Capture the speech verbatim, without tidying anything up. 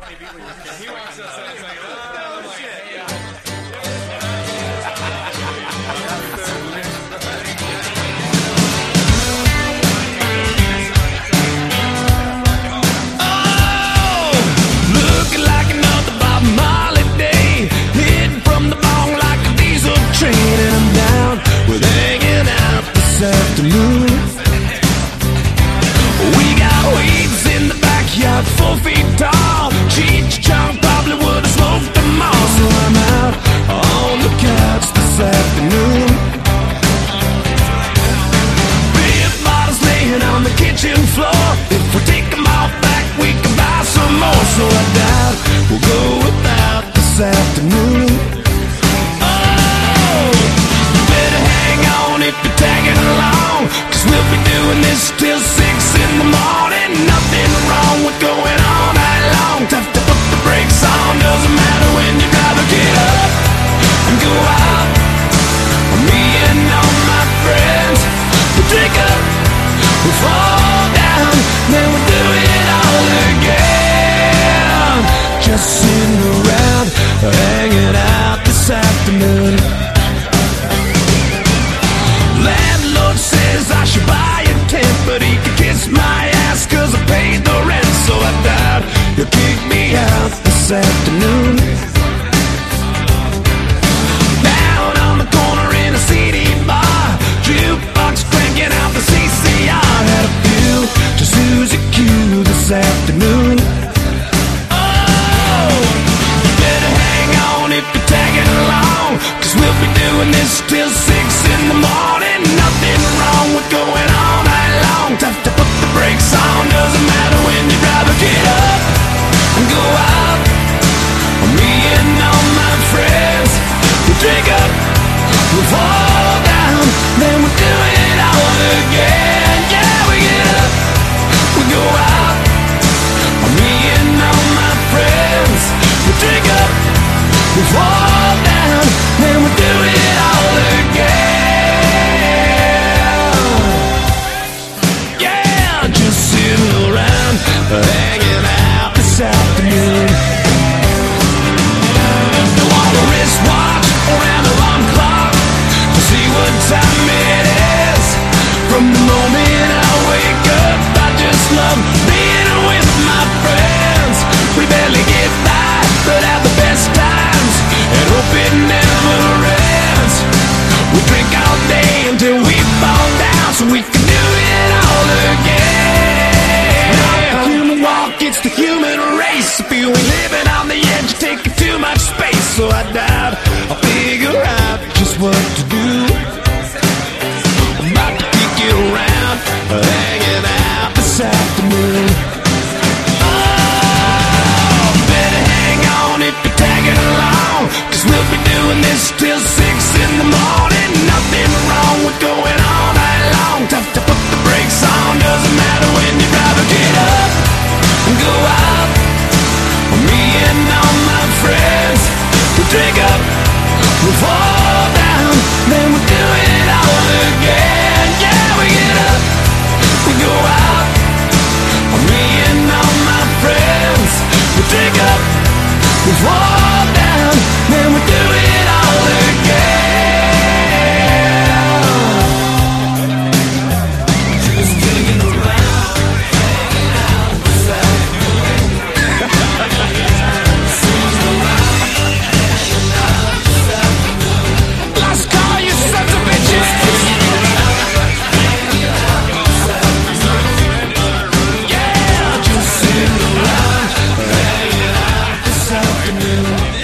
He wants us to say, oh, shit. Oh, looking like another Bob Marley day, hitting from the bong like a diesel train, and I'm down with hanging out this afternoon. We got weeds in the backyard, four feet tall. Cheech Chong probably would have smoked them all. So I'm out on the couch this afternoon. Beer bottles laying on the kitchen floor. If we take them all back, we can buy some more. So I doubt we'll go without this afternoon. Oh, you better hang on if you're tagging along, 'cause we'll be doing this till six in the morning. Nothing wrong with going all night long. Tough to put the brakes on, doesn't matter when you gotta get up and go out. Me and all my friends, we drink up, we fall down, then we do it all again. Just sitting around, hanging out this afternoon. Landlord says I should buy a tent, but he can kiss my ass 'cause I paid the rent. So I doubt he'll kick me out this afternoon. Down on the corner in a C D bar, jukebox cranking out the C C R. Had a few to Susie Q this afternoon. Oh, you better hang on if you're tagging along, 'cause we'll be doing this till six in the morning. Nothing wrong with going all night long. Tough to put the brakes on, doesn't matter when you rather get up and go out. Me and all my friends, we drink up, we fall down, then we do it all again. Yeah, we get up, we go out. Me and all my friends, we drink up, we fall down, then we do it all again. Yeah, just sitting around, hanging out this afternoon. I want a wristwatch around the alarm clock to see what time it is. From the moment I wake up, I just love being with my friends. We barely get by, but have the best times, and hope it never ends. We drink all day until we fall down, so we can do it all again. Not the human walk, it's the human race. If you ain't living on the edge, you're taking too much space. So I doubt I'll figure out just what to do. I'm about to kick it around, hanging out this afternoon. Oh, better hang on if you're tagging along, 'cause we'll be doing this till six in the morning. Nothing wrong with going all night long. Tough to put the brakes on, doesn't matter when you rather get up and go out. Me and all my friends, we drink up, we fall down, then we do it all again. Yeah, we get up, we go out. Me and all my friends, we drink up, we fall down, then we do it all again. Just digging around, hanging out this afternoon. Last call, you sons of bitches. Yeah, just sitting around, hanging out this afternoon.